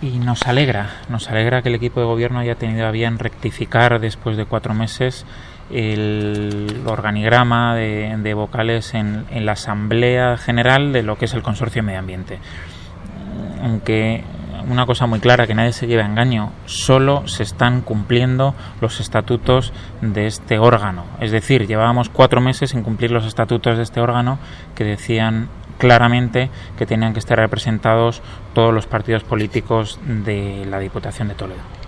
Y nos alegra que el equipo de gobierno haya tenido a bien rectificar después de 4 meses el organigrama de vocales en la Asamblea General de lo que es el Consorcio de Medio Ambiente. Aunque una cosa muy clara, que nadie se lleve a engaño, solo se están cumpliendo los estatutos de este órgano. Es decir, llevábamos 4 meses sin cumplir los estatutos de este órgano, que decían claramente que tenían que estar representados todos los partidos políticos de la Diputación de Toledo.